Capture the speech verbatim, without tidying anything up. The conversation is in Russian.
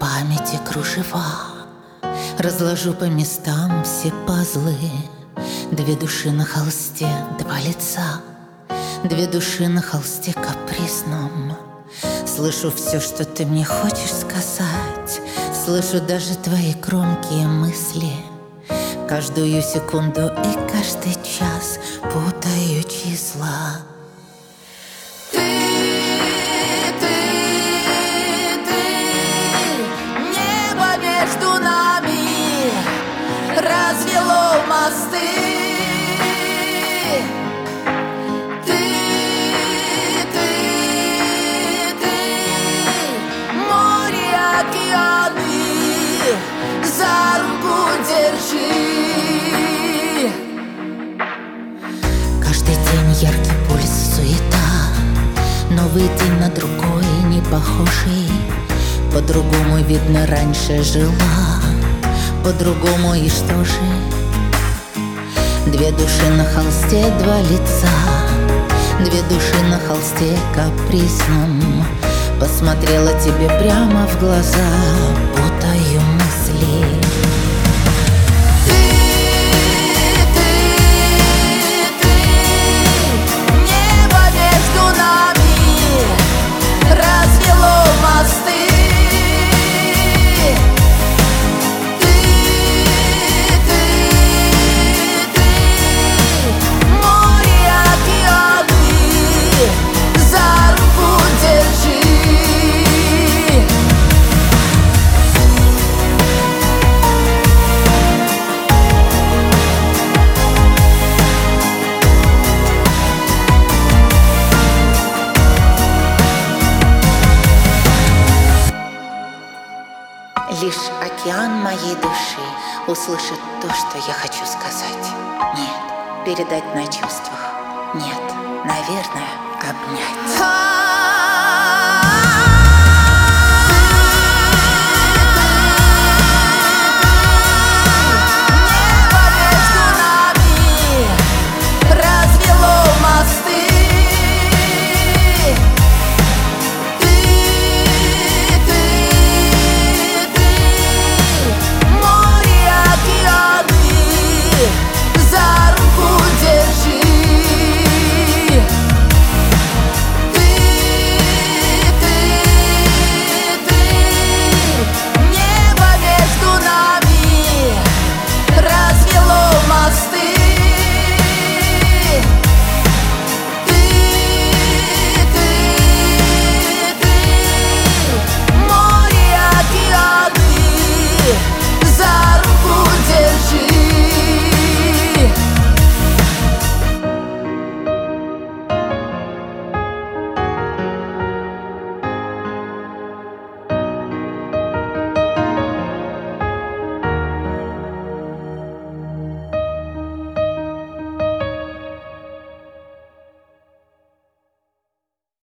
памяти кружева, разложу по местам все пазлы. Две души на холсте, два лица, две души на холсте капризном. Слышу все, что ты мне хочешь сказать, слышу даже твои громкие мысли. Каждую секунду и каждый час путаю числа. Развело мосты. Ты, ты, ты, море, океаны, за руку держи. Каждый день яркий пульс, суета, новый день на другой не похожий. По-другому, видно, раньше жила, по-другому и что же? Две души на холсте, два лица, две души на холсте капризном. Посмотрела тебе прямо в глаза, путаю мысли. Лишь океан моей души услышит то, что я хочу сказать. Нет, передать на чувствах. Нет, наверное, обнять.